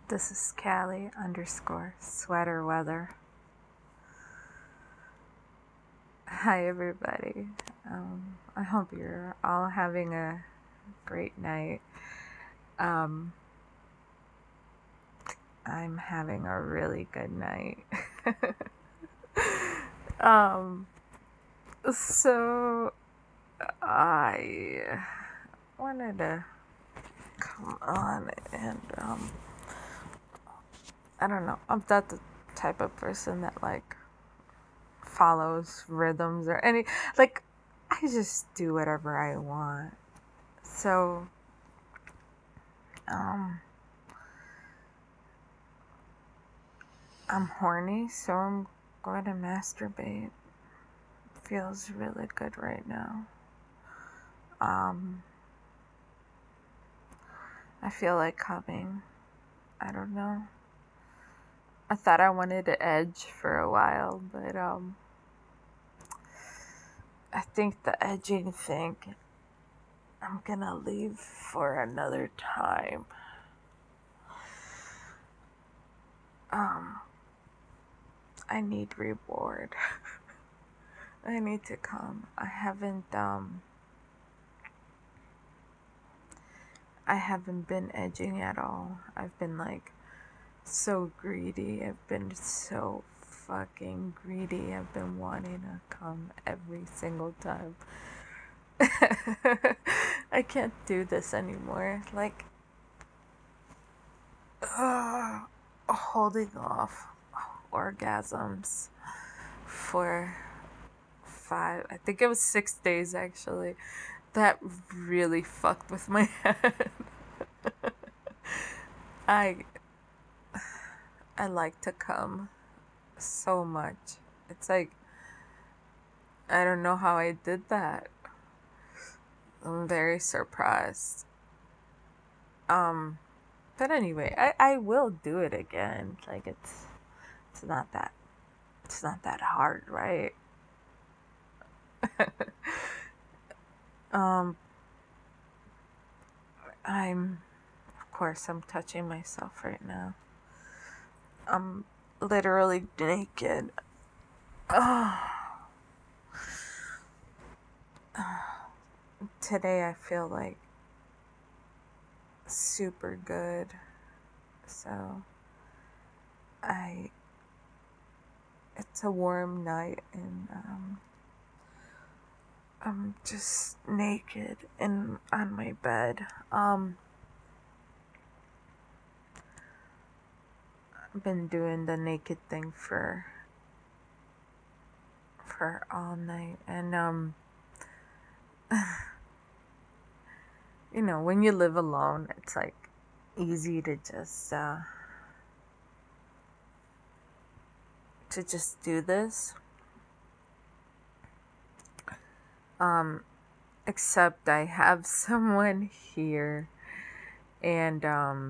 This is Callie underscore sweater weather. Hi everybody. I hope you're all having a great night. I'm having a really good night. So I wanted to come on and I don't know. I'm not the type of person that follows rhythms or any I just do whatever I want. So I'm horny, so I'm going to masturbate. Feels really good right now. I feel like coming. I don't know. I thought I wanted to edge for a while, but I think the edging thing I'm gonna leave for another time. I need reward. I need to come. I haven't been edging at all. I've been so greedy. I've been so fucking greedy. I've been wanting to come every single time. I can't do this anymore. Holding off orgasms for I think it was 6 days actually. That really fucked with my head. I like to come so much. It's I don't know how I did that. I'm very surprised. But anyway, I will do it again. It's not that hard, right? I'm touching myself right now. I'm literally naked. Today I feel super good. So it's a warm night and I'm just naked and on my bed. I've been doing the naked thing for all night, and you know, when you live alone, it's easy to just do this. Except I have someone here, and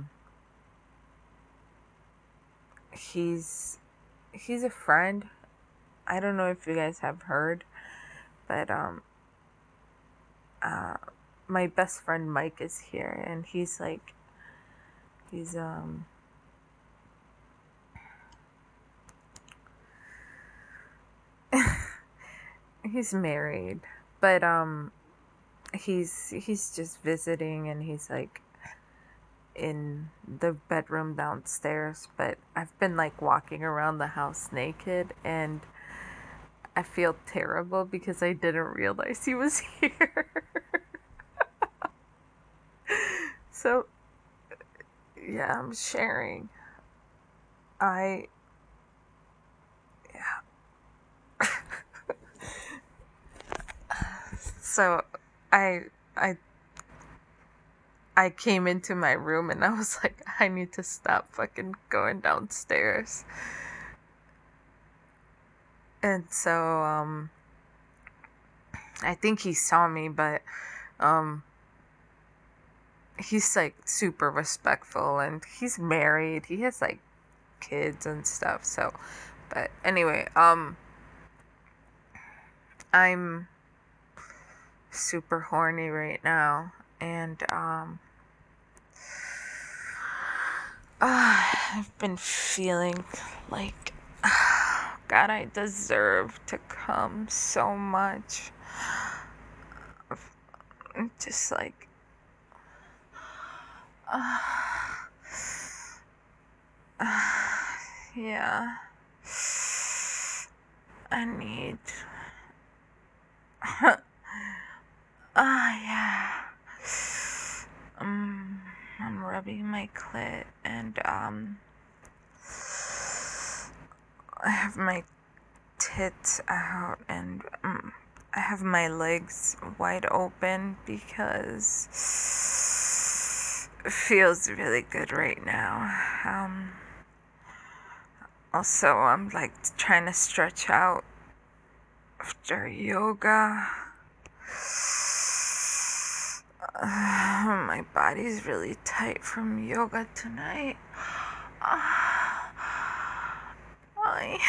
he's a friend. I don't know if you guys have heard, but my best friend Mike is here, and he's he's married, but he's just visiting, and he's in the bedroom downstairs. But I've been walking around the house naked, and I feel terrible because I didn't realize he was here. So yeah, I'm sharing. Yeah. So I I came into my room and I was like, I need to stop fucking going downstairs. And so I think he saw me, but he's super respectful, and he's married. He has kids and stuff. So, but anyway, I'm super horny right now, and I've been feeling like, God, I deserve to come so much. Just like, yeah. I need. Yeah. I'm rubbing my clit and I have my tits out and I have my legs wide open because it feels really good right now. Also, I'm like trying to stretch out after yoga. My body's really tight from yoga tonight. I,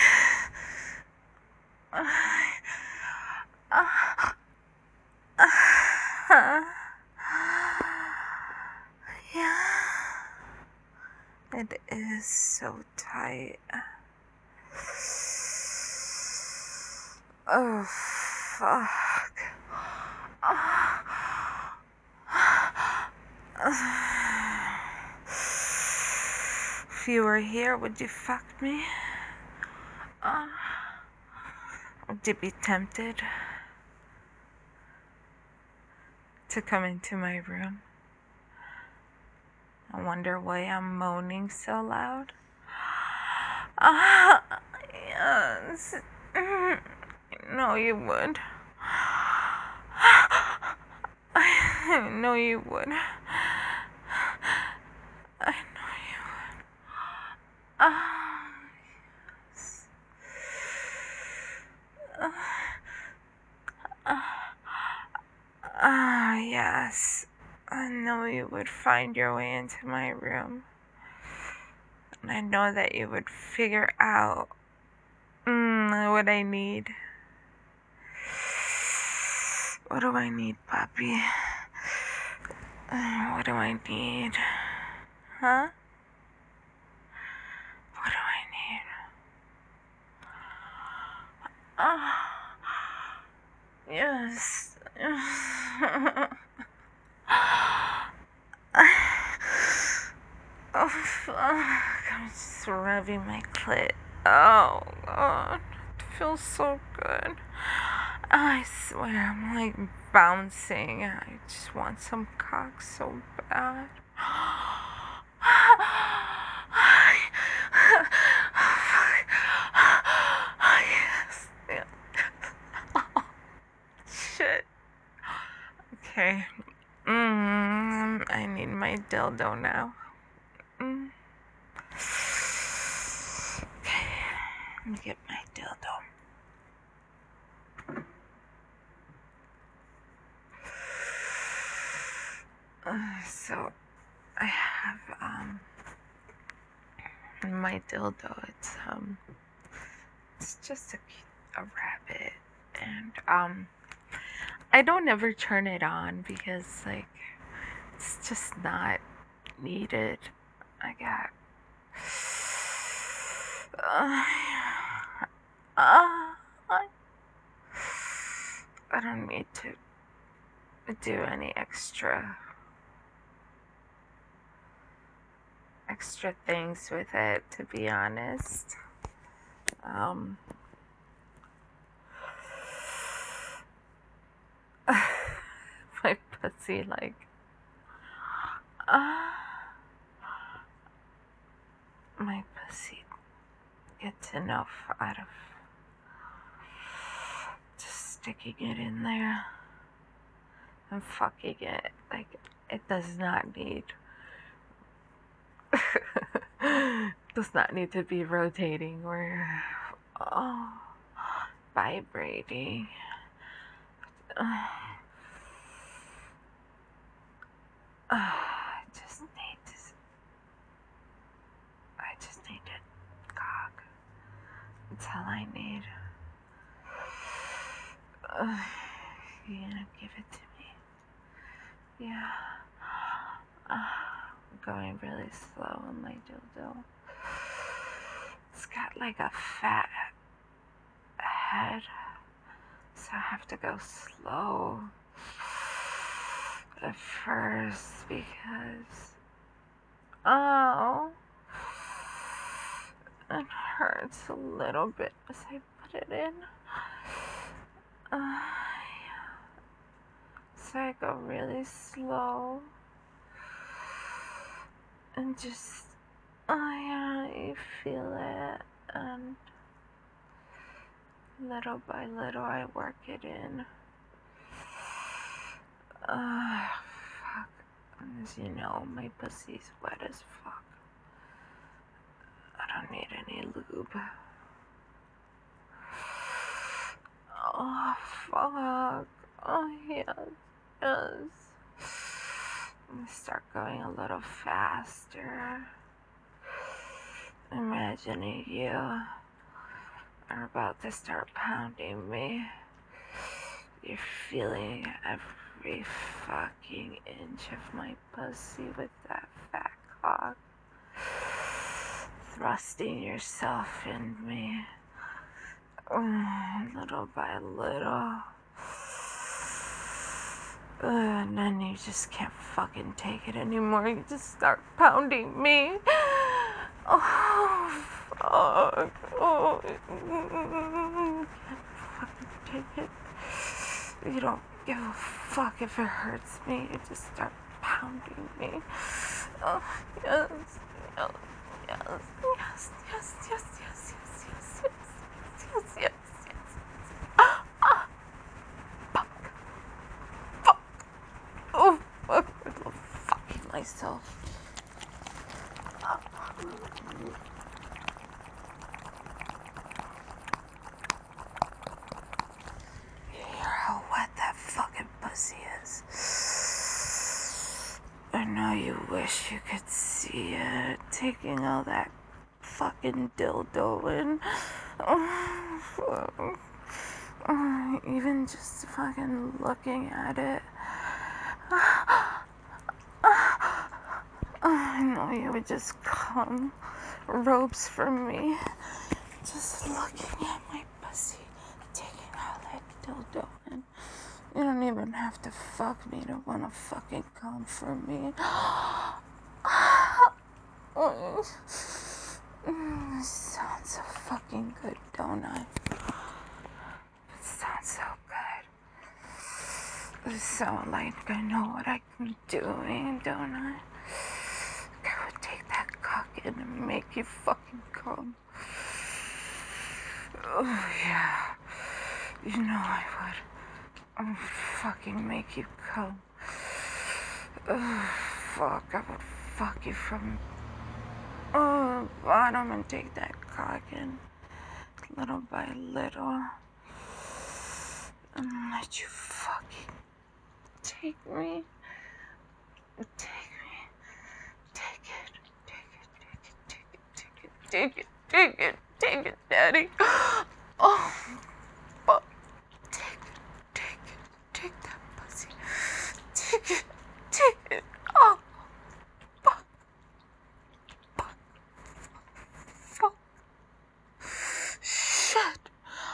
yeah, it is so tight. Oh, fuck. If you were here, would you fuck me? Would you be tempted to come into my room? I wonder why I'm moaning so loud. Yes. No, you would. I know you would. I know you would. Yes. Yes. I know you would find your way into my room. And I know that you would figure out what I need. What do I need, Poppy? What do I need? Huh? What do I need? Yes. Oh, fuck. I'm just rubbing my clit. Oh, God. It feels so good. I swear, I'm like bouncing. I just want some cock so bad. Yes. Yeah. Shit. Okay. I need my dildo now. Okay. Let me get my dildo. So I have my dildo. It's just a rabbit, and I don't ever turn it on because like it's just not needed. I got. I don't need to do any extra things with it, to be honest. My pussy, like, my pussy gets enough out of just sticking it in there and fucking it. Like, it does not need does not need to be rotating or vibrating. I just need it. Cock. That's all I need. You gonna give it to me? Yeah. I'm going really slow on my dildo. It's got like a fat head, so I have to go slow at first because, oh, it hurts a little bit as I put it in. Yeah. So I go really slow and just, yeah, you feel it, and little by little I work it in. Fuck. As you know, my pussy's wet as fuck. I don't need any lube. Oh, fuck. Oh, yes. Yes. I'm gonna start going a little faster. Imagining you are about to start pounding me. You're feeling every fucking inch of my pussy with that fat cock. Thrusting yourself in me. Little by little. And then you just can't fucking take it anymore. You just start pounding me. Oh, fuck. Oh, can't fucking take it. You don't give a fuck if it hurts me. You just start pounding me. Oh, yes, yes, yes, yes, yes, yes, yes, yes, yes, yes, yes, yes, yes. Fuck. Fuck. Oh, fuck. I love fucking myself. You hear how wet that fucking pussy is? I know you wish you could see it. Taking all that fucking dildo in. Even just fucking looking at it. I know you would just come ropes for me. Just looking at my pussy, taking all that dildo in. You don't even have to fuck me to wanna fucking come for me. It sounds so fucking good, don't I? It sounds so good. It sounds like I know what I'm doing, don't I? I would take that cock in and make you fucking come. Oh, yeah. You know I would. I would fucking make you come. Oh, fuck. I would fuck you from bottom and take that cock in little by little. And let you fucking take me. Take me. Take it. Take it. Take it. Take it. Take it. Take it. Take it, Daddy. Oh, fuck. Take it. Take it. Take that pussy. Take it. Take it. Oh, fuck. Fuck. Fuck. Shit.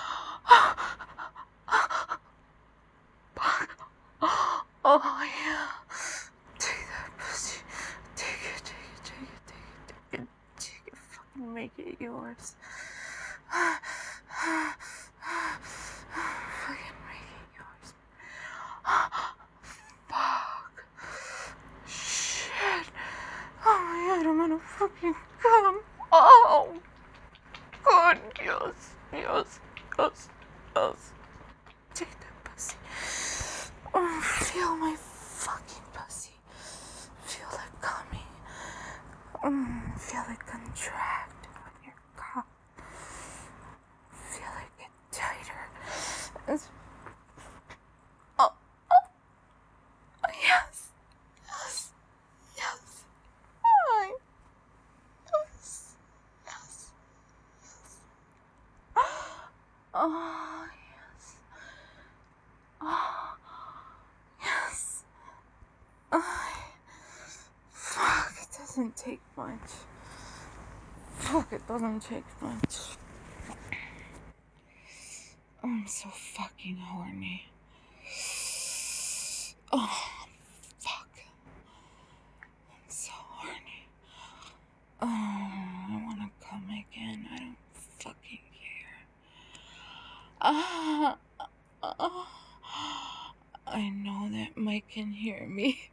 Fuck. Oh, yeah. Take that pussy. Take it. Take it. Take it. Take it. Take it. Take it. Fucking make it yours. Fucking make it yours. Fuck. Shit. Oh my god, I'm gonna fucking come. Oh. God, yes. Yes. Yes. Yes. Take that pussy. Oh, feel my fucking pussy. Feel it coming. Feel it contract on your cock. Feel it get tighter. Oh, yes. Yes. Yes. Yes. Yes. Oh, yes. Oh, yes. Fuck, it doesn't take much. Fuck, it doesn't take much. I'm so fucking horny. Oh, fuck. I'm so horny. Oh, I wanna come again. I don't fucking care. Ah, I know that Mike can hear me.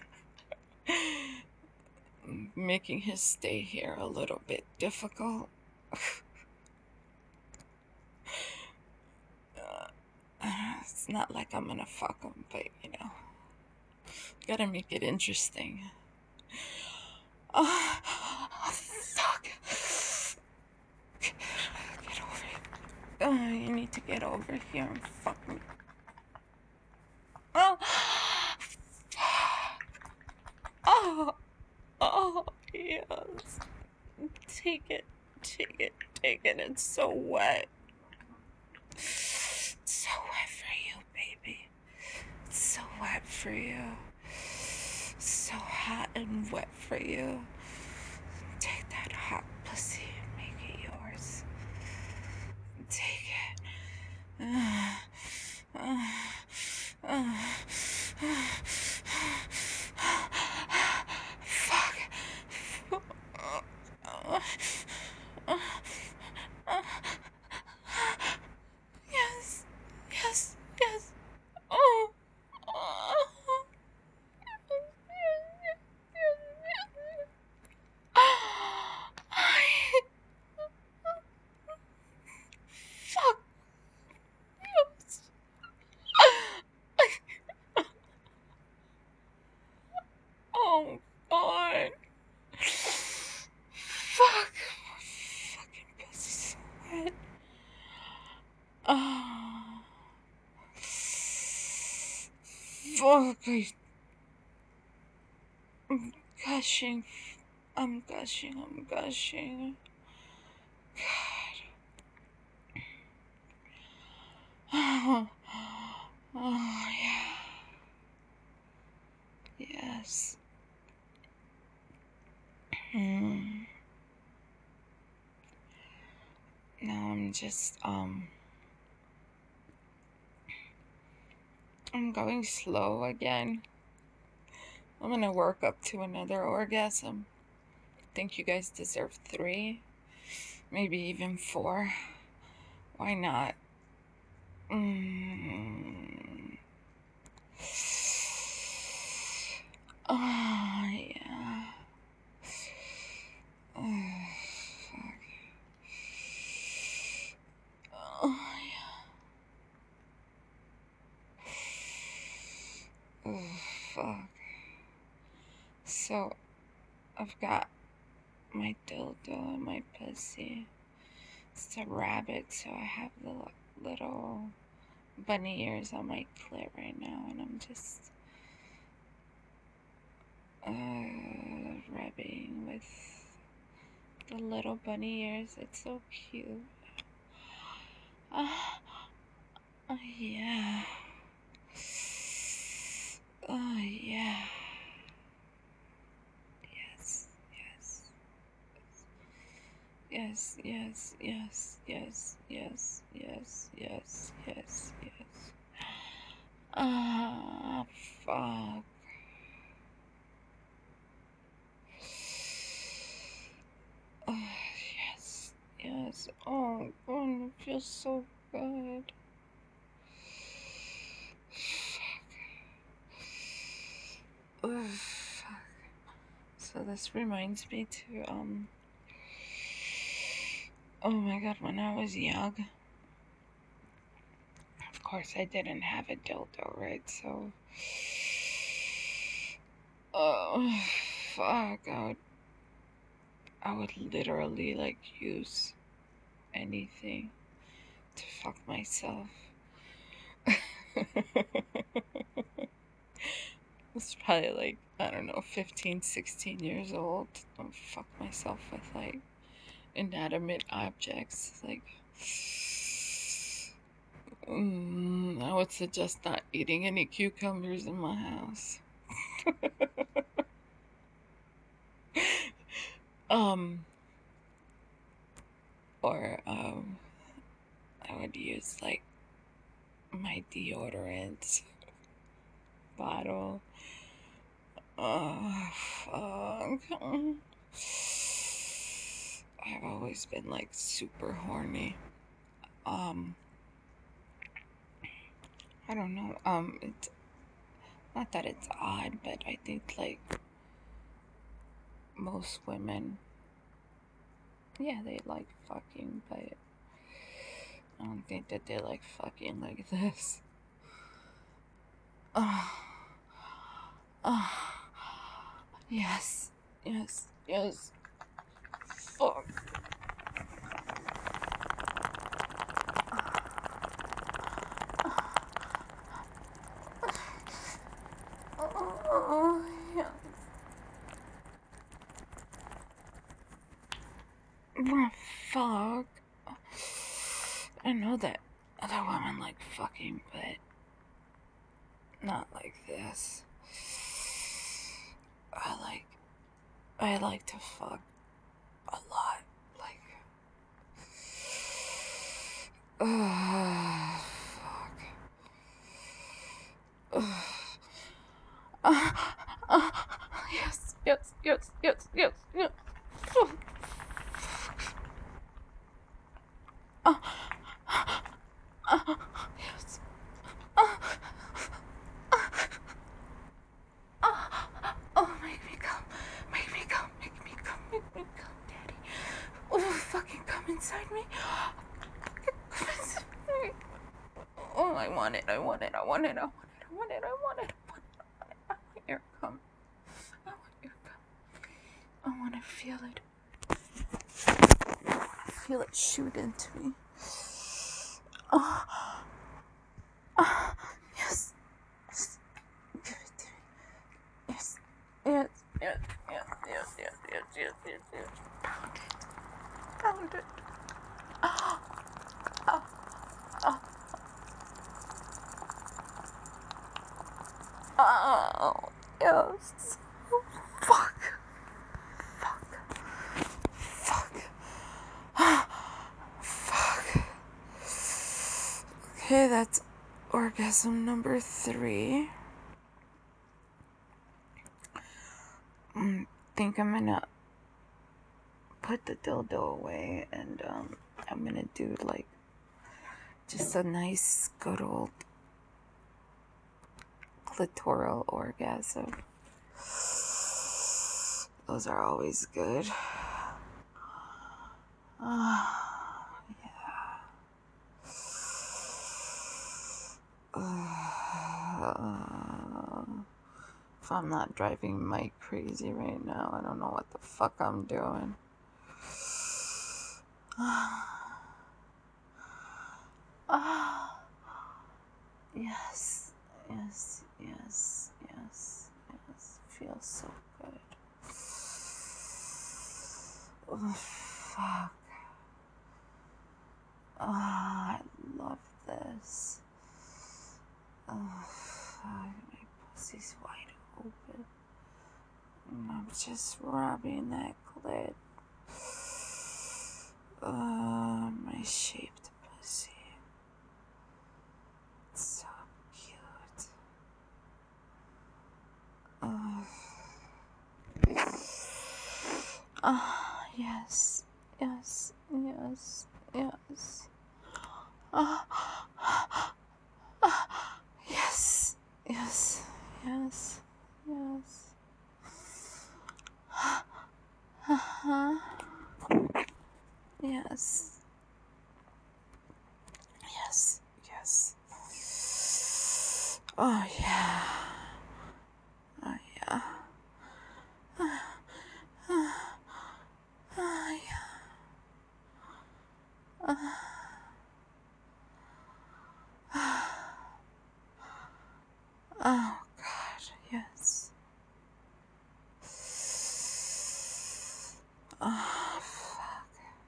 Making his stay here a little bit difficult. It's not like I'm gonna fuck him, but gotta make it interesting. Oh, fuck. Get over here. Oh, you need to get over here and fuck me. Oh, oh, oh, yes. Take it, take it, take it. It's so wet. It's so wet for you, baby. It's so wet for you. So hot and wet for you. Take that hot pussy and make it yours. Take it. Fuck. Yes, yes, yes. Oh. Fuck. Oh, God. Fuck. Fucking pussy's so wet. Oh. Fuck. I'm gushing. I'm gushing. I'm gushing. God. Oh, yeah. Yes. Now I'm going slow again. I'm gonna work up to another orgasm. I think you guys deserve 3, maybe even 4. Why not? Oh, yeah. Oh, fuck. Oh, yeah. Oh, fuck. So, I've got my dildo and my pussy. It's a rabbit, so I have the little bunny ears on my clit right now, and I'm just rubbing with the little bunny ears. It's so cute. Oh, yeah. Oh, yeah. Yes, yes. Yes, yes, yes, yes, yes, yes, yes, yes, yes. Ah, fuck. Oh, yes, yes. Oh, God, it feels so good. Fuck. Oh, fuck. So this reminds me to, oh my God, when I was young, of course I didn't have a dildo, right? So, oh, fuck, I would literally like use anything to fuck myself. It's probably like, I don't know, 15, 16 years old. I'll fuck myself with like inanimate objects. Like, I would suggest not eating any cucumbers in my house. um, Or I would use like my deodorant bottle. Oh, fuck. I've always been like super horny. Um, I don't know. It's not that it's odd, but I think like most women, yeah, they like fucking, but I don't think that they like fucking like this. Oh, oh, yes, yes, yes. Fuck. Oh, yeah. Oh, fuck. I know that other women like fucking, but not like this. I like to fuck a lot. Like, fuck. Yes, yes, yes, yes, yes, yes. Yes. Oh, make me come. Make me come. Make me come. Make me come, Daddy. Oh, fucking come inside me. Come inside me. Oh, I want it. I want it. I want it. I want it. I want it. I want it. I want your cum. I want your cum. I want to feel it. I want to feel it shoot into me. Oh, yes. Yes. Give it to me. Yes. Yes. Yes. Yes. Yes. Yes. Yes. Yes. Yes. Yes. Pound it. Pound it. Oh. Oh. Oh. Oh. Yes. Fuck. Fuck. Fuck. Fuck. Okay, that's orgasm number 3. I think I'm gonna put the dildo away and I'm gonna do like just a nice good old clitoral orgasm. Those are always good. If I'm not driving Mike crazy right now, I don't know what the fuck I'm doing. Yes, yes, yes, yes, yes. Feels so good. Oh, fuck. Oh, I love this. Oh, fuck. My pussy's wide open. I'm just rubbing that clit. My shaped pussy. It's so cute. Yes, yes, yes, yes. Yes, yes, yes, yes. Yes, yes, yes. Oh, yeah. Oh, yeah. Oh, yeah. Oh, God, yes. Oh, fuck.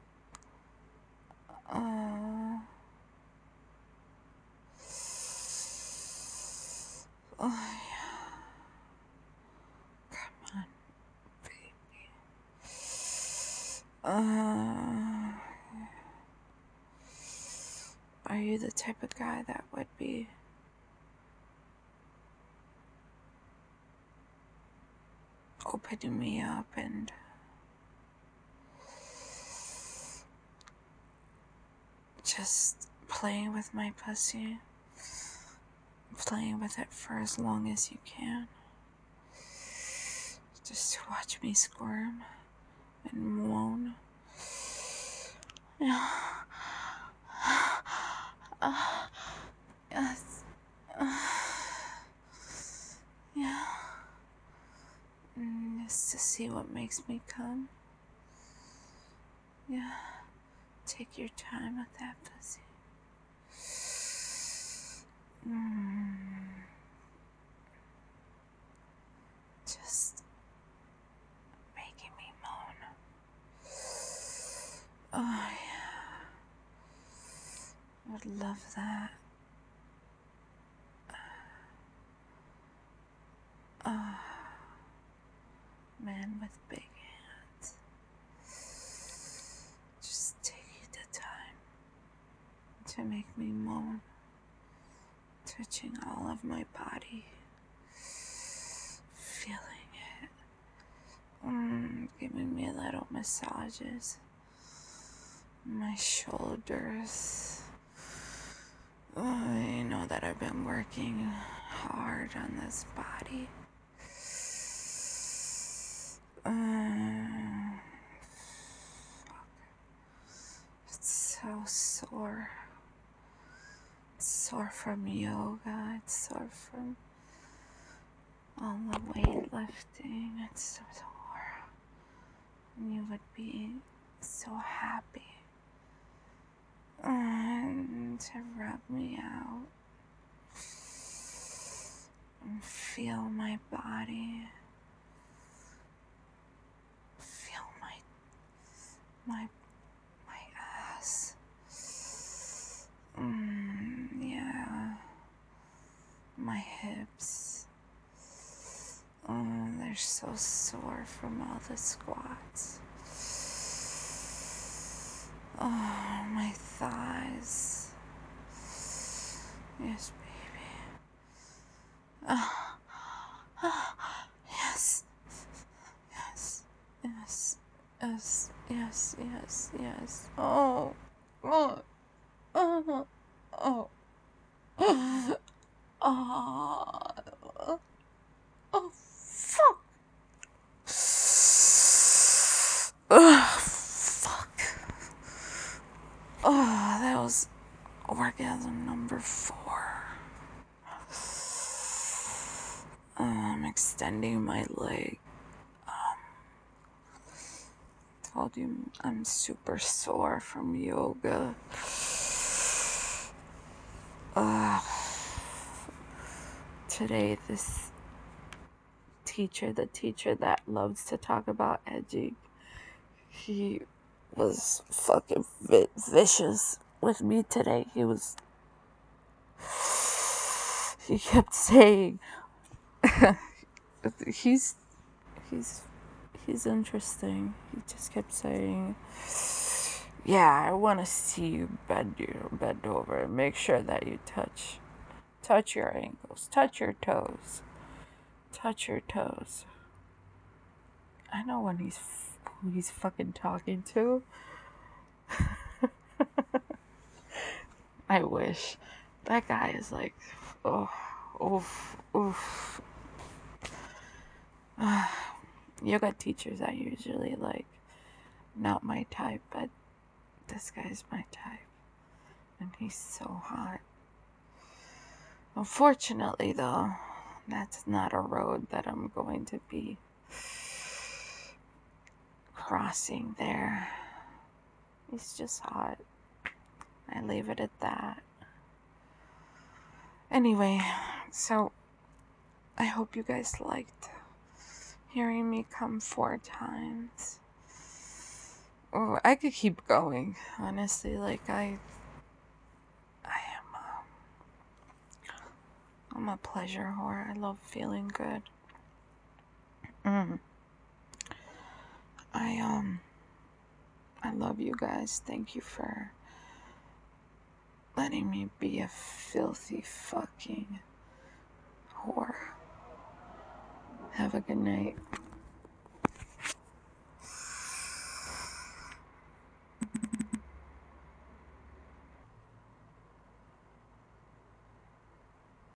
Oh, yeah. Come on, baby. type of guy that would be opening me up and just playing with my pussy, playing with it for as long as you can, just to watch me squirm and moan. Yeah. Yes. Yeah. Just to see what makes me come. Yeah. Take your time with that pussy. Just making me moan. Oh, yeah. I would love that. Man with big hands. Just take the time to make me moan. Touching all of my body. Feeling it. Giving me little massages. My shoulders. I know that I've been working hard on this body. It's so sore. It's sore from yoga. It's sore from all the weightlifting. It's so sore. And you would be so happy to rub me out and feel my body, feel my ass. Yeah, my hips. They're so sore from all the squats. Oh, my thighs. Yes, baby. Yes. Yes. Yes. Yes. Yes. Yes. Yes. Oh. Oh. Oh. Oh. Oh. Oh. Fuck. Fuck. Oh, that was orgasm number 4. I'm extending my leg. Told you I'm super sore from yoga. Today, this the teacher that loves to talk about edging, he was fucking vicious with me today. He kept saying, he's interesting. He just kept saying, yeah, I want to see you bend over and make sure that you touch your ankles, touch your toes. I know when who he's fucking talking to. I wish. That guy is like, oh, oof, oof. Yoga teachers are usually like not my type, but this guy's my type. And he's so hot. Unfortunately, though, that's not a road that I'm going to be crossing there. He's just hot. I leave it at that. Anyway, so I hope you guys liked hearing me come 4 times. Oh, I could keep going, honestly. Like I'm a pleasure whore. I love feeling good. I love you guys. Thank you for letting me be a filthy fucking whore. Have a good night.